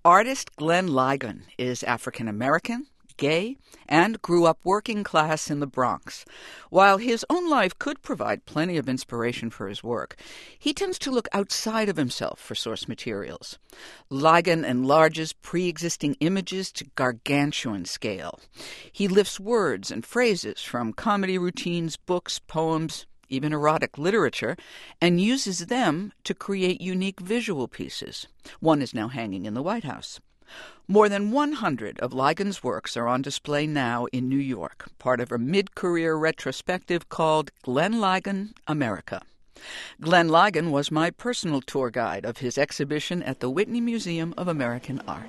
Artist Glenn Ligon is African-American, gay, and grew up working class in the Bronx. While his own life could provide plenty of inspiration for his work, he tends to look outside of himself for source materials. Ligon enlarges pre-existing images to gargantuan scale. He lifts words and phrases from comedy routines, books, poems, even erotic literature, and uses them to create unique visual pieces. One is now hanging in the White House. More than 100 of Ligon's works are on display now in New York, part of a mid-career retrospective called Glenn Ligon America. Glenn Ligon was my personal tour guide of his exhibition at the Whitney Museum of American Art.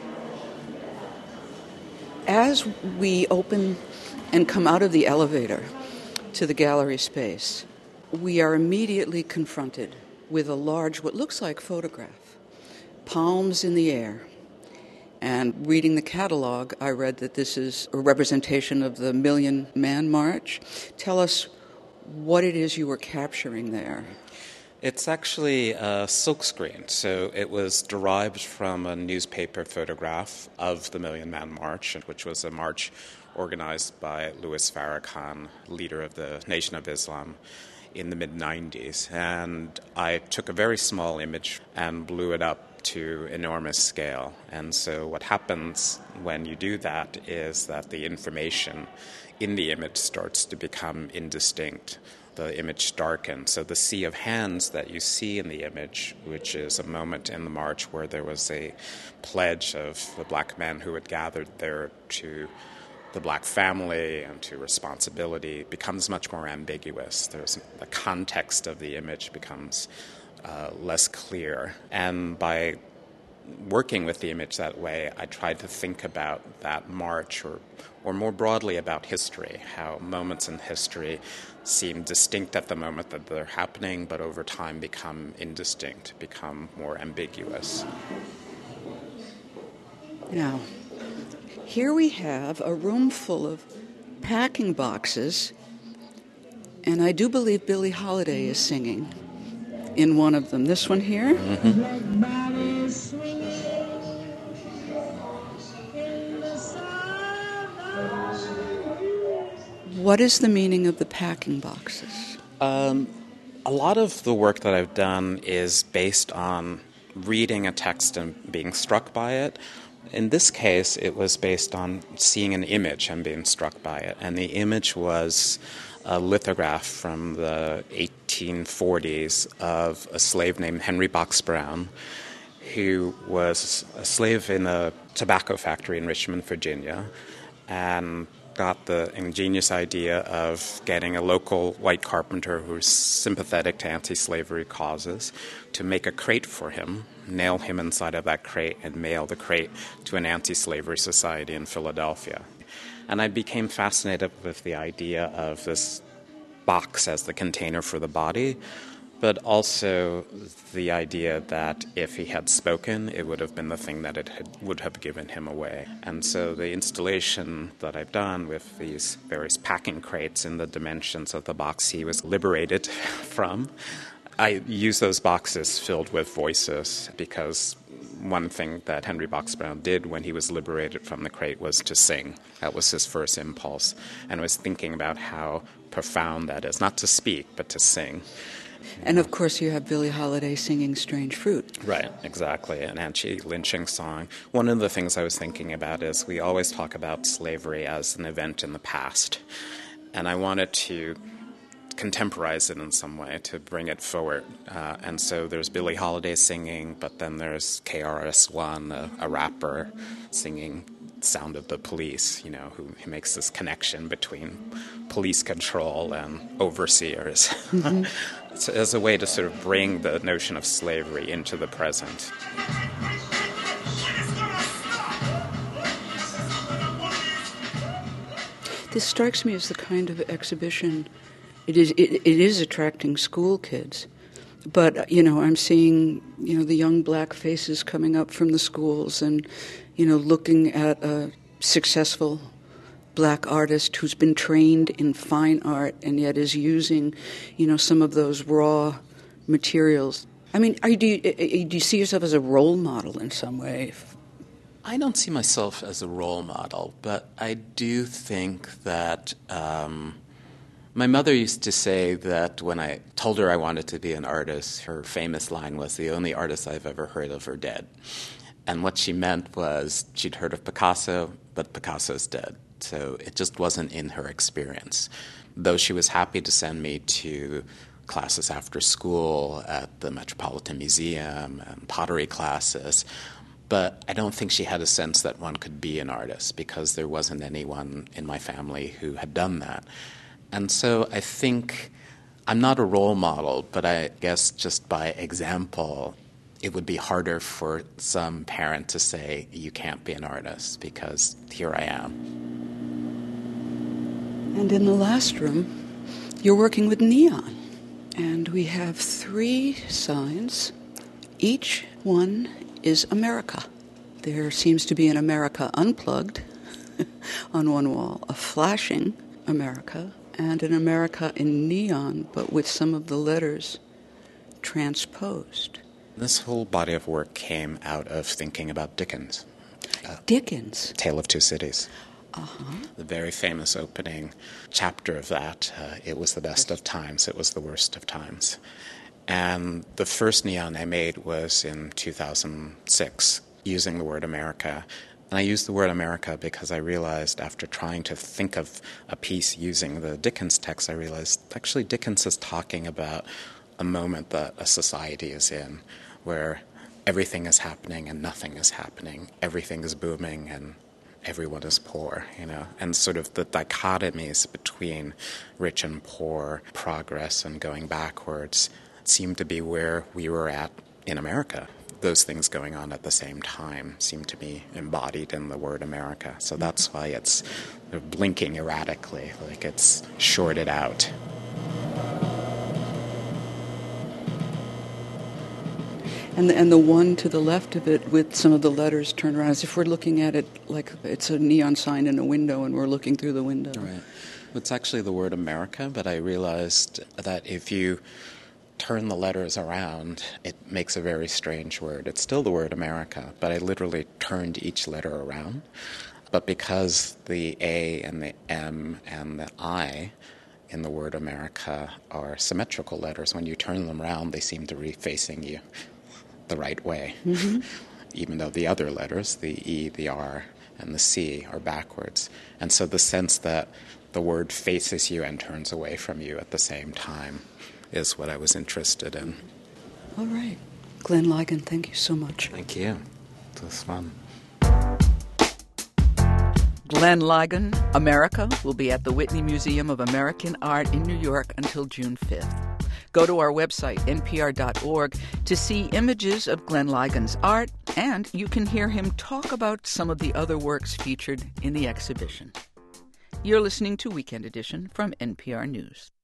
As we open and come out of the elevator to the gallery space, we are immediately confronted with a large, what looks like photograph, palms in the air. And reading the catalog, I read that this is a representation of the Million Man March. Tell us what it is you were capturing there. It's actually a silkscreen, so it was derived from a newspaper photograph of the Million Man March, which was a march organized by Louis Farrakhan, leader of the Nation of Islam, in the mid-90s. And I took a very small image and blew it up to enormous scale. And so what happens when you do that is that the information in the image starts to become indistinct. The image darkens. So the sea of hands that you see in the image, which is a moment in the march where there was a pledge of the black men who had gathered there to the black family and to responsibility, becomes much more ambiguous. The context of the image becomes less clear. And by working with the image that way, I tried to think about that march or more broadly about history, how moments in history seem distinct at the moment that they're happening, but over time become indistinct, become more ambiguous. Now, here we have a room full of packing boxes, and I do believe Billie Holiday is singing in one of them. This one here? Mm-hmm. What is the meaning of the packing boxes? A lot of the work that I've done is based on reading a text and being struck by it. In this case, it was based on seeing an image and being struck by it. And the image was a lithograph from the 1840s of a slave named Henry Box Brown, who was a slave in a tobacco factory in Richmond, Virginia, and got the ingenious idea of getting a local white carpenter who's sympathetic to anti-slavery causes to make a crate for him, nail him inside of that crate, and mail the crate to an anti-slavery society in Philadelphia. And I became fascinated with the idea of this box as the container for the body, but also the idea that if he had spoken, it would have been the thing that would have given him away. And so the installation that I've done with these various packing crates in the dimensions of the box he was liberated from, I use those boxes filled with voices because one thing that Henry Box Brown did when he was liberated from the crate was to sing. That was his first impulse. And I was thinking about how profound that is, not to speak, but to sing. And of course you have Billie Holiday singing Strange Fruit. Right, exactly, an anti-lynching song. One of the things I was thinking about is we always talk about slavery as an event in the past. And I wanted to contemporize it in some way, to bring it forward. And so there's Billie Holiday singing, but then there's KRS-One, a rapper, singing Sound of the Police, who makes this connection between police control and overseers. Mm-hmm. As a way to sort of bring the notion of slavery into the present. This strikes me as the kind of exhibition, it is attracting school kids. But, I'm seeing, the young black faces coming up from the schools and, looking at a successful black artist who's been trained in fine art and yet is using, some of those raw materials. I mean, do you see yourself as a role model in some way I don't see myself as a role model, but I do think that my mother used to say that when I told her I wanted to be an artist, her famous line was, "The only artists I've ever heard of are dead." And what she meant was she'd heard of Picasso, but Picasso's dead. So it just wasn't in her experience. Though she was happy to send me to classes after school at the Metropolitan Museum and pottery classes, but I don't think she had a sense that one could be an artist because there wasn't anyone in my family who had done that. And so I think I'm not a role model, but I guess just by example, it would be harder for some parent to say, you can't be an artist, because here I am. And in the last room, you're working with neon. And we have 3 signs. Each one is America. There seems to be an America unplugged on one wall, a flashing America, and an America in neon, but with some of the letters transposed. This whole body of work came out of thinking about Dickens. Dickens? Tale of Two Cities. Uh-huh. The very famous opening chapter of that, it was the best of times, it was the worst of times. And the first neon I made was in 2006, using the word America. And I used the word America because I realized after trying to think of a piece using the Dickens text, I realized actually Dickens is talking about a moment that a society is in where everything is happening and nothing is happening. Everything is booming and everyone is poor, and sort of the dichotomies between rich and poor, progress and going backwards, seemed to be where we were at in America. Those things going on at the same time seem to be embodied in the word America. So that's why it's blinking erratically, like it's shorted out. And the one to the left of it with some of the letters turned around, as if we're looking at it like it's a neon sign in a window and we're looking through the window. Right. It's actually the word America, but I realized that if you turn the letters around, it makes a very strange word. It's still the word America, but I literally turned each letter around. But because the A and the M and the I in the word America are symmetrical letters, when you turn them around, they seem to be facing you the right way, even though the other letters, the E, the R, and the C, are backwards. And so the sense that the word faces you and turns away from you at the same time is what I was interested in. All right. Glenn Ligon, thank you so much. Thank you. It was fun. Glenn Ligon, America, will be at the Whitney Museum of American Art in New York until June 5th. Go to our website, npr.org, to see images of Glenn Ligon's art, and you can hear him talk about some of the other works featured in the exhibition. You're listening to Weekend Edition from NPR News.